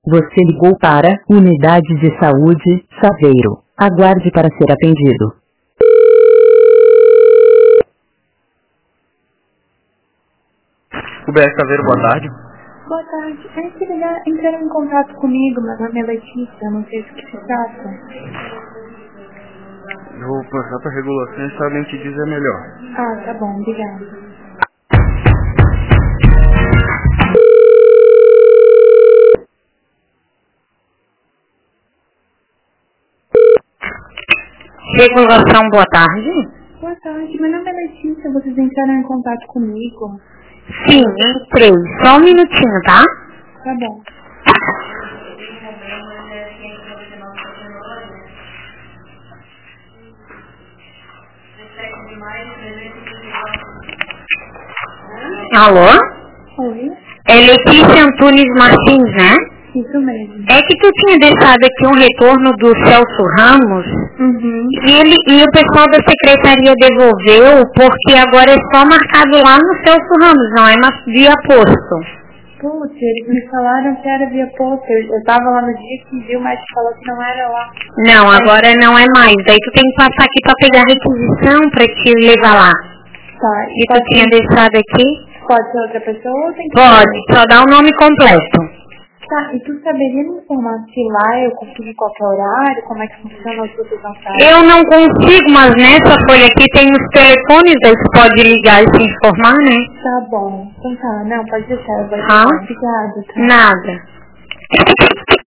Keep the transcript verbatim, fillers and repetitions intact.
Você ligou para Unidade de Saúde, Saveiro. Aguarde para ser atendido. U B S Saveiro, boa tarde. Boa tarde. É que ligar, entraram em contato comigo, meu nome é Letícia, não sei do que se trata. Eu vou passar para a regulação e sabem te dizer melhor. Ah, tá bom, obrigada. Regulação, boa tarde. Boa tarde, meu nome é Letícia, vocês entraram em contato comigo. Sim, entrei. Só um minutinho, tá? Tá bom. Alô? Oi? É Letícia Antunes Martins, né? Isso mesmo. É que tu tinha deixado aqui um retorno do Celso Ramos, Uhum. e, ele, e o pessoal da secretaria devolveu, porque agora é só marcado lá no Celso Ramos, não é mais via posto. Putz, eles me falaram que era via posto. Eu, eu tava lá no dia que viu, mas falou que não era lá. Não, agora não é mais. Daí tu tem que passar aqui pra pegar a requisição pra te levar lá. Tá. E tu pode tinha ser- deixado aqui? Pode ser outra pessoa ou tem que... Pode, só dá o nome completo. Tá, e tu saberia me informar se lá eu consigo em qualquer horário, como é que funciona os outros atalhos? Eu não consigo, mas nessa folha aqui tem os telefones, aí você pode ligar e se informar, né? Tá bom. Então tá, não, pode deixar, eu vou Ah? ligar. Obrigada, tá? Nada.